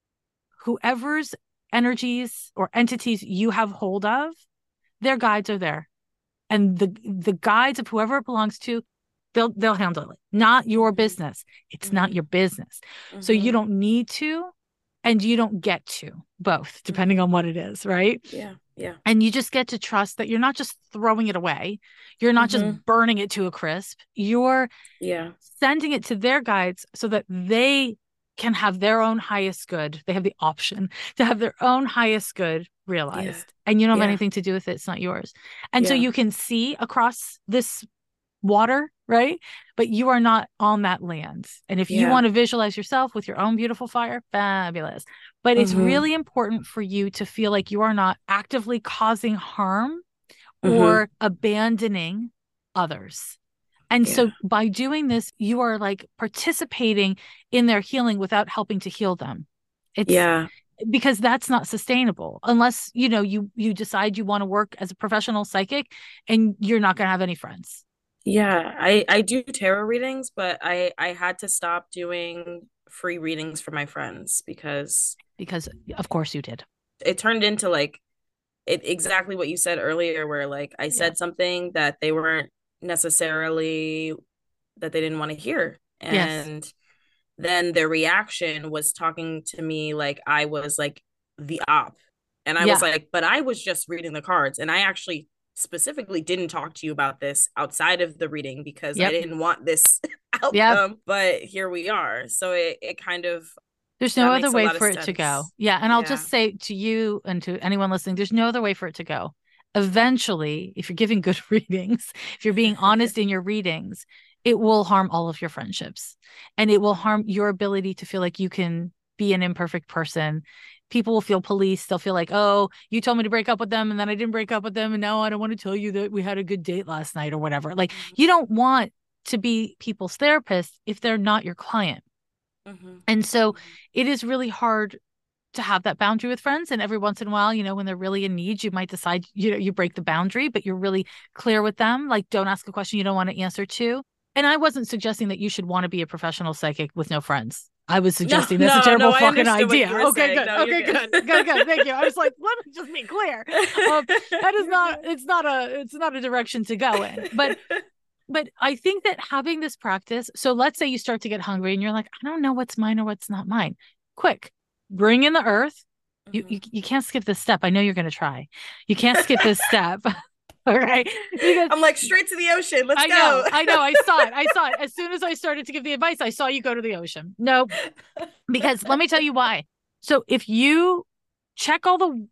whoever's energies or entities you have hold of, their guides are there. And the guides of whoever it belongs to, they'll handle it. Not your business. It's not your business. So you don't need to, and you don't get to, both, depending on what it is, right? Yeah. Yeah. And you just get to trust that you're not just throwing it away. You're not just burning it to a crisp. You're sending it to their guides so that they can have their own highest good. They have the option to have their own highest good realized. And you don't have anything to do with it. It's not yours. And so you can see across this water, right? But you are not on that land. And if you want to visualize yourself with your own beautiful fire, fabulous. But it's really important for you to feel like you are not actively causing harm or abandoning others. And so by doing this, you are like participating in their healing without helping to heal them. It's because that's not sustainable unless, you decide you want to work as a professional psychic and you're not going to have any friends. Yeah, I do tarot readings, but I had to stop doing free readings for my friends because of course you did. It turned into like exactly what you said earlier, where like I said something that they weren't necessarily, that they didn't want to hear. And then their reaction was talking to me like I was like the op. And I was like, but I was just reading the cards. And I actually specifically didn't talk to you about this outside of the reading because I didn't want this outcome. But here we are. So it kind of, there's no other way for it to go. Yeah. And I'll just say to you and to anyone listening, there's no other way for it to go. Eventually, if you're giving good readings, if you're being honest in your readings, it will harm all of your friendships and it will harm your ability to feel like you can be an imperfect person. People will feel policed. They'll feel like, oh, you told me to break up with them and then I didn't break up with them. And now I don't want to tell you that we had a good date last night or whatever. Like, you don't want to be people's therapist if they're not your client. And so it is really hard to have that boundary with friends. And every once in a while, when they're really in need, you might decide, you break the boundary, but you're really clear with them. Like, don't ask a question you don't want to answer to. And I wasn't suggesting that you should want to be a professional psychic with no friends. I was suggesting that's a terrible fucking idea. Okay, good. Okay, good. Good. Thank you. I was like, let me just be clear. That is not, it's not a direction to go in. But I think that having this practice, so let's say you start to get hungry and you're like, I don't know what's mine or what's not mine. Quick, bring in the earth. You can't skip this step. I know you're going to try. You can't skip this step. All right. Because I'm like, straight to the ocean. Let's go. I know. I saw it. As soon as I started to give the advice, I saw you go to the ocean. No, because let me tell you why. So if you check all the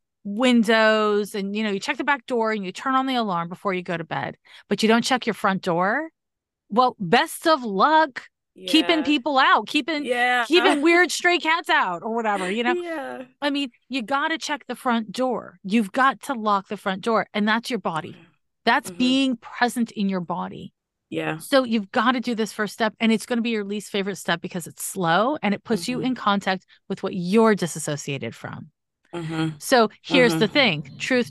windows and, you check the back door and you turn on the alarm before you go to bed, but you don't check your front door, well, best of luck keeping people out, keeping weird stray cats out or whatever, I mean, you got to check the front door. You've got to lock the front door, and that's your body. That's being present in your body. Yeah. So you've got to do this first step, and it's going to be your least favorite step because it's slow and it puts you in contact with what you're disassociated from. So here's the thing. Truth.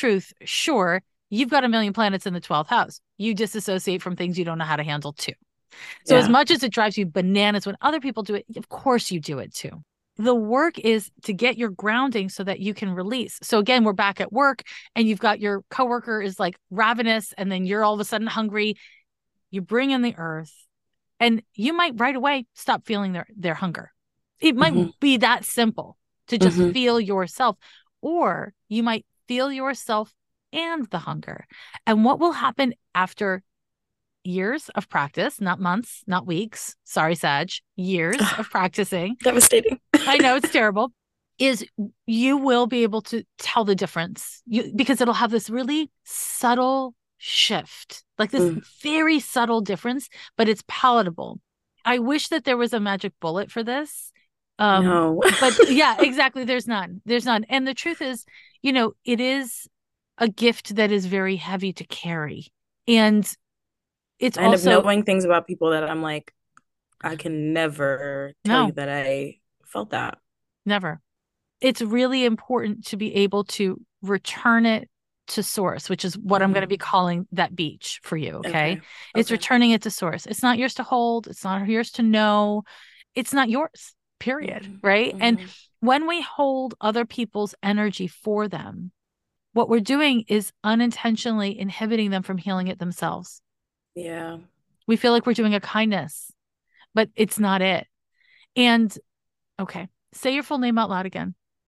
Sure, you've got a million planets in the 12th house. You disassociate from things you don't know how to handle too. So as much as it drives you bananas when other people do it, of course you do it too. the work is to get your grounding so that you can release. So again, we're back at work and you've got your coworker is like ravenous and then you're all of a sudden hungry. You bring in the earth and you might right away stop feeling their hunger. It might be that simple to just feel yourself, or you might feel yourself and the hunger. And what will happen after years of practice, not months, not weeks. Sorry, Sag, years of practicing. Devastating. I know it's terrible. Is you will be able to tell the difference because it'll have this really subtle shift, like this very subtle difference, but it's palatable. I wish that there was a magic bullet for this. No. But yeah, exactly. There's none. And the truth is, it is a gift that is very heavy to carry. And it's I end also up knowing things about people that I'm like, I can never tell you that I felt that. Never. It's really important to be able to return it to source, which is what I'm going to be calling that beach for you. Okay. It's returning it to source. It's not yours to hold. It's not yours to know. It's not yours, period. Right. And when we hold other people's energy for them, what we're doing is unintentionally inhibiting them from healing it themselves. Yeah. We feel like we're doing a kindness, but it's not it. And okay, say your full name out loud again.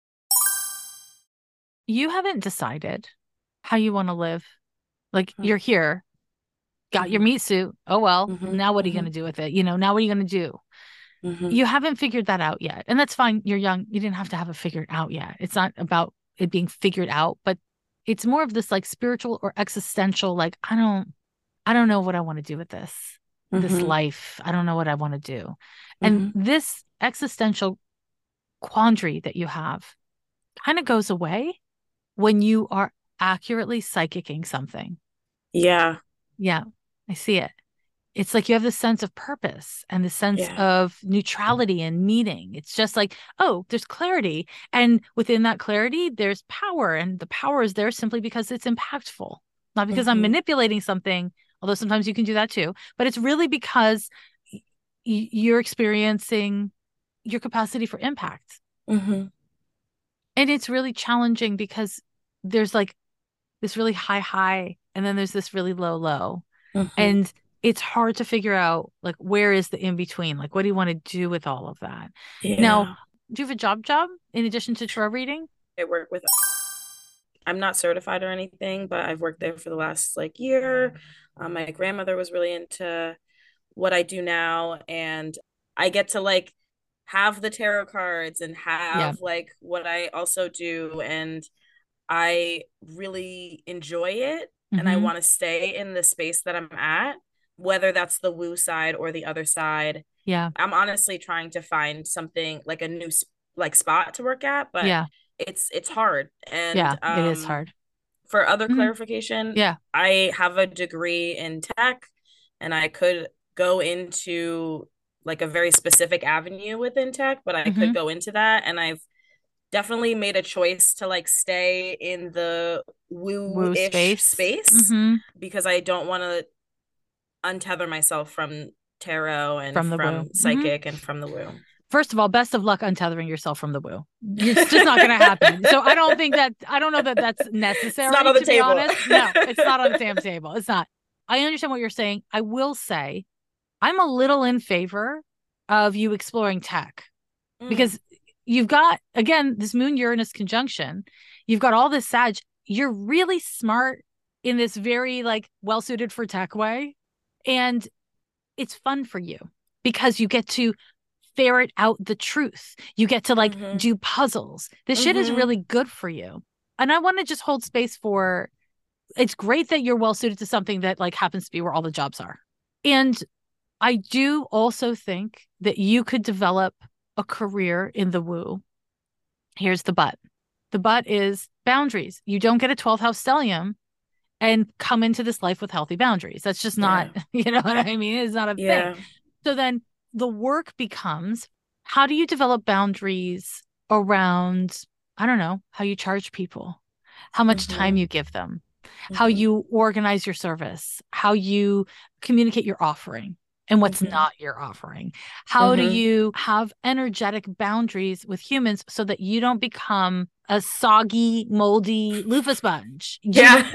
You haven't decided how you want to live. Like you're here, got your meat suit. Oh, well, now what are you going to do with it? Now what are you going to do? You haven't figured that out yet. And that's fine. You're young. You didn't have to have it figured out yet. It's not about it being figured out, but it's more of this like spiritual or existential, like, I don't know what I want to do with this life. I don't know what I want to do. And this existential quandary that you have kind of goes away when you are accurately psychicking something. Yeah. Yeah. I see it. It's like you have this sense of purpose and the sense of neutrality and meaning. It's just like, oh, there's clarity. And within that clarity, there's power. And the power is there simply because it's impactful, not because I'm manipulating something, although sometimes you can do that too. But it's really because you're experiencing your capacity for impact. And it's really challenging because there's like this really high, and then there's this really low. And it's hard to figure out like where is the in between? Like, what do you want to do with all of that? Yeah. Now, do you have a job in addition to tarot reading? I work with, I'm not certified or anything, but I've worked there for the last like year. My grandmother was really into what I do now, and I get to like have the tarot cards and have like what I also do, and I really enjoy it. And I want to stay in the space that I'm at, whether that's the woo side or the other side. Yeah. I'm honestly trying to find something like a new like spot to work at, but it's hard. And it is hard. For other clarification, I have a degree in tech, and I could go into like a very specific avenue within tech, but I could go into that, and I've definitely made a choice to like stay in the woo-ish space because I don't want to untether myself from tarot and from psychic and from the woo. First of all, best of luck untethering yourself from the woo. It's just not going to happen. So I don't know that that's necessary. It's not on the table. Be honest. No, it's not on the damn table. It's not. I understand what you're saying. I will say I'm a little in favor of you exploring tech because you've got, again, this Moon Uranus conjunction. You've got all this Sag. You're really smart in this very like well-suited for tech way. And it's fun for you because you get to ferret out the truth. You get to like do puzzles. This shit is really good for you. And I want to just hold space for, it's great that you're well-suited to something that like happens to be where all the jobs are. And I do also think that you could develop a career in the woo. Here's the but. The but is boundaries. You don't get a 12th house stellium and come into this life with healthy boundaries. That's just not, you know what I mean? It's not a thing. So then the work becomes, how do you develop boundaries around, I don't know, how you charge people, how much time you give them, how you organize your service, how you communicate your offering. and what's not your offering? How do you have energetic boundaries with humans so that you don't become a soggy, moldy loofah sponge? Yeah.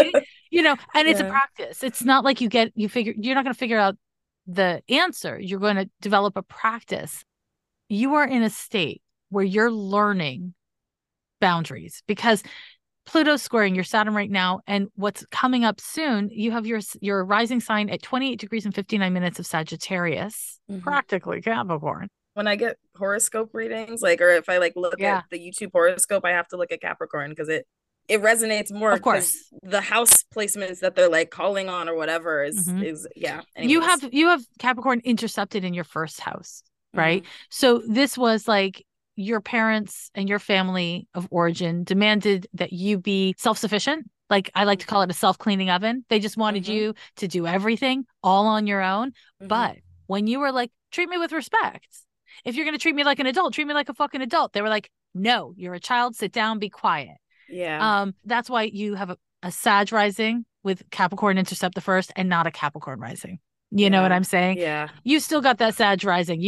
And it's a practice. It's not like you're not going to figure out the answer. You're going to develop a practice. You are in a state where you're learning boundaries because Pluto's squaring your Saturn right now. And what's coming up soon, you have your rising sign at 28 degrees and 59 minutes of Sagittarius, practically Capricorn. When I get horoscope readings, like, or if I like look at the YouTube horoscope, I have to look at Capricorn because it resonates more, because the house placements that they're like calling on or whatever is yeah. Anyways. You have Capricorn intercepted in your first house, right? So this was like your parents and your family of origin demanded that you be self-sufficient. Like I like to call it a self-cleaning oven. They just wanted you to do everything all on your own. But when you were like, treat me with respect. If you're going to treat me like an adult, treat me like a fucking adult. They were like, no, you're a child. Sit down, be quiet. Yeah. That's why you have a Sag rising with Capricorn intercept the first and not a Capricorn rising. You know what I'm saying? Yeah. You still got that Sag rising.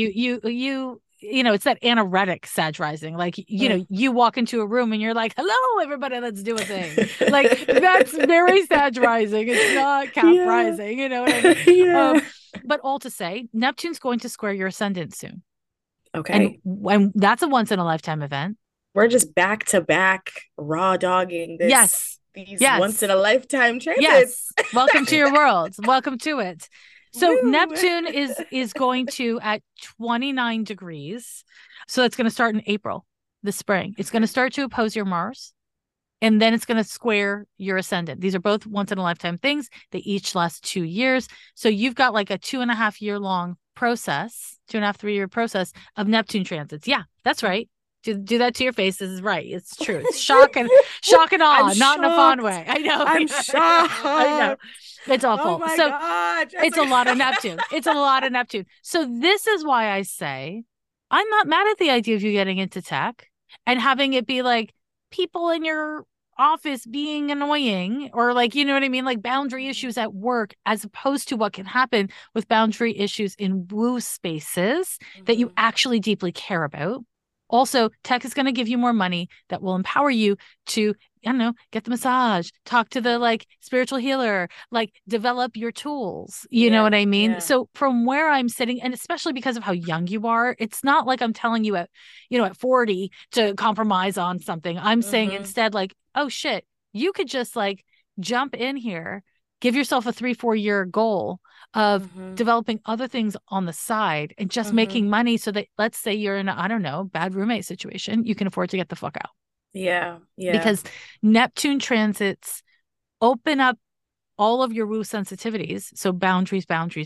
It's that anoretic Sag rising. Like, you walk into a room and you're like, hello, everybody, let's do a thing. Like, that's very Sag rising. It's not Cap rising. You know what I mean? But all to say, Neptune's going to square your ascendant soon. Okay. And that's a once in a lifetime event. We're just back to back raw dogging this. These once in a lifetime transits. Yes. Welcome to your world. Welcome to it. So Neptune is going to at 29 degrees. So it's going to start in April, the spring. It's going to start to oppose your Mars, and then it's going to square your ascendant. These are both once in a lifetime things. They each last 2 years. So you've got like a 2.5 year long process, 2.5, 3 year process of Neptune transits. Yeah, that's right. Do that to your face. This is right. It's true. It's shock and awe, not in a fun way. I know. I'm shocked. I know. It's awful. Oh my so God, it's a lot of Neptune. It's a lot of Neptune. So this is why I say I'm not mad at the idea of you getting into tech and having it be like people in your office being annoying, or like, you know what I mean? Like boundary issues at work, as opposed to what can happen with boundary issues in woo spaces that you actually deeply care about. Also, tech is going to give you more money that will empower you to, I don't know, get the massage, talk to the like spiritual healer, like develop your tools. You know what I mean? Yeah. So from where I'm sitting, and especially because of how young you are, it's not like I'm telling you at 40 to compromise on something. I'm saying instead like, oh shit, you could just like jump in here, give yourself a 3-4 year goal of developing other things on the side and just making money so that, let's say you're in a, I don't know, bad roommate situation, you can afford to get the fuck out. Yeah. Because Neptune transits open up all of your woo sensitivities. So boundaries.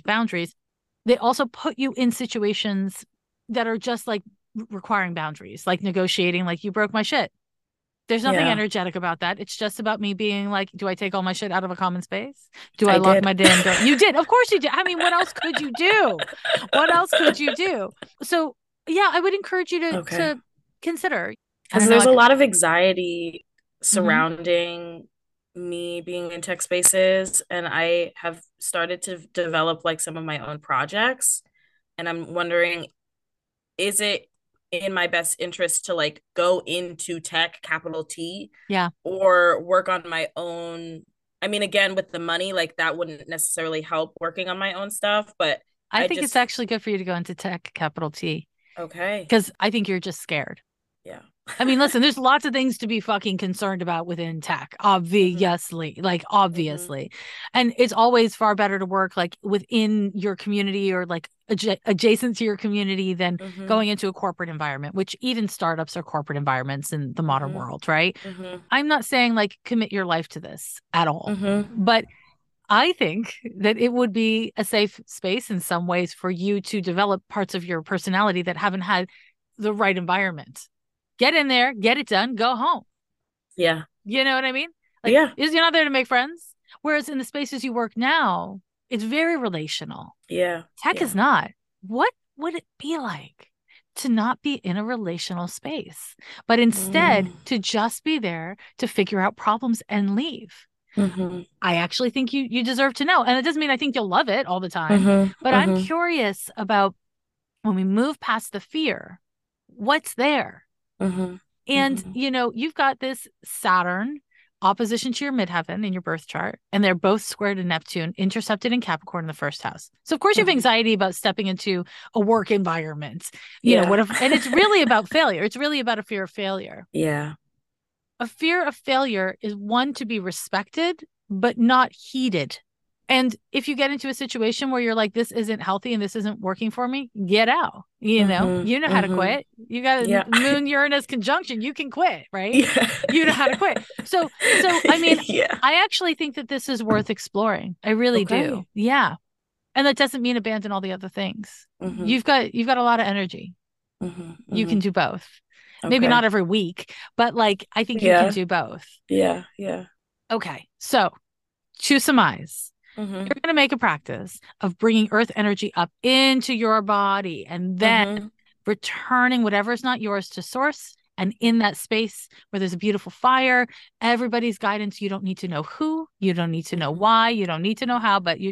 They also put you in situations that are just like requiring boundaries, like negotiating, like you broke my shit. There's nothing energetic about that. It's just about me being like, do I take all my shit out of a common space? Do I lock my damn door? You did. Of course you did. I mean, what else could you do? So, yeah, I would encourage you to consider. Because there's a lot of anxiety surrounding me being in tech spaces. And I have started to develop like some of my own projects. And I'm wondering, is it in my best interest to like go into tech, capital T, or work on my own? I mean, again, with the money, like that wouldn't necessarily help working on my own stuff, but I think it's actually good for you to go into tech, capital T. Okay. Because I think you're just scared. Yeah. I mean, listen, there's lots of things to be fucking concerned about within tech, obviously. And it's always far better to work like within your community or like adjacent to your community than going into a corporate environment, which even startups are corporate environments in the modern world, right? I'm not saying like commit your life to this at all, but I think that it would be a safe space in some ways for you to develop parts of your personality that haven't had the right environment. Get in there, get it done, go home. Yeah. You know what I mean? Like, you're not there to make friends. Whereas in the spaces you work now, it's very relational. Yeah. Tech is not. What would it be like to not be in a relational space, but instead to just be there to figure out problems and leave? I actually think you deserve to know. And it doesn't mean I think you'll love it all the time, but I'm Mm-hmm. curious about when we move past the fear, what's there? Mm-hmm. And, Mm-hmm. you've got this Saturn opposition to your midheaven in your birth chart, and they're both squared in Neptune, intercepted in Capricorn in the first house. So, of course, you have anxiety about stepping into a work environment, Yeah. and it's really about failure. It's really about a fear of failure. Yeah. A fear of failure is one to be respected, but not heeded. And if you get into a situation where you're like, this isn't healthy and this isn't working for me, get out. You know how to Mm-hmm. quit. You got a Yeah. Moon Uranus conjunction. You can quit, right? Yeah. You know how to quit. So I mean, Yeah. I actually think that this is worth exploring. I really do. Okay. Yeah. And that doesn't mean abandon all the other things. Mm-hmm. You've got a lot of energy. Mm-hmm. You Mm-hmm. can do both. Maybe not Okay. every week, but like I think you can Yeah. do both. Yeah. Yeah. Okay. So to surmise, Mm-hmm. you're going to make a practice of bringing earth energy up into your body and then Mm-hmm. returning whatever is not yours to source. And in that space where there's a beautiful fire, everybody's guidance, you don't need to know who, you don't need to know why, you don't need to know how, but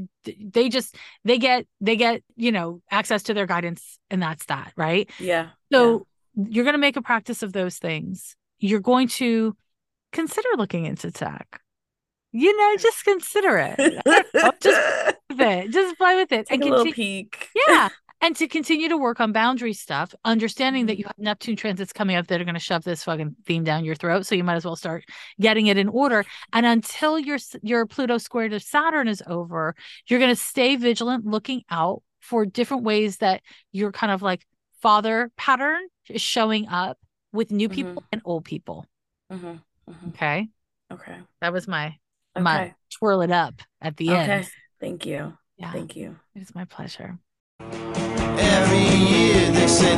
they get, access to their guidance, and that's that, right? Yeah. Yeah. So you're going to make a practice of those things. You're going to consider looking into tech. Just consider it. Just play with it. Just play with it Take and a little continue. peek. Yeah. And to continue to work on boundary stuff, understanding that Mm-hmm. you have Neptune transits coming up that are going to shove this fucking theme down your throat. So you might as well start getting it in order. And until your Pluto square to Saturn is over, you're going to stay vigilant, looking out for different ways that your kind of like father pattern is showing up with new people and old people. Mm-hmm. Mm-hmm. Okay. Okay. That was my Okay. twirl it up at the end. Okay. Thank you. Yeah. Thank you. It was my pleasure. Every year they say